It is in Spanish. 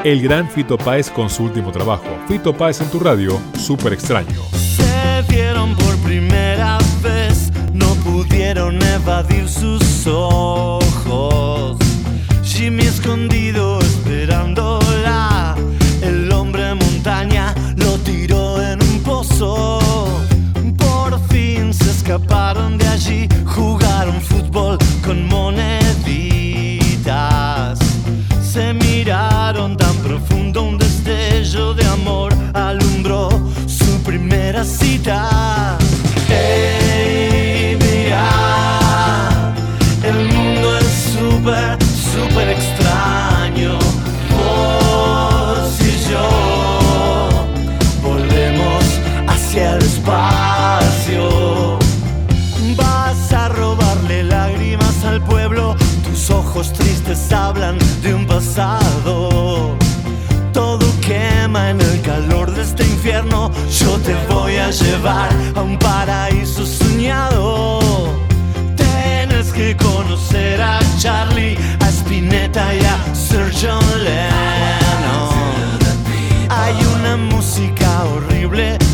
El gran Fito Páez con su último trabajo. Fito Páez en tu radio, Súper Extraño. Se vieron por primera vez, no pudieron evadir sus ojos. Jimmy escondido esperándola, el hombre montaña lo tiró en un pozo. Por fin se escaparon de allí, jugaron fútbol con moneditas. Se miraron tan profundo, un destello de amor alumbró su primera cita. Hey, mira, el mundo es súper, súper extraño. Vos y yo volvemos hacia el espacio. Vas a robarle lágrimas al pueblo, tus ojos tristes hablan de un pasado. Todo quema en el calor de este infierno, yo te voy a llevar a un paraíso soñado. Tienes que conocer a Charlie, a Spinetta y a Sir John Lennon. Hay una música horrible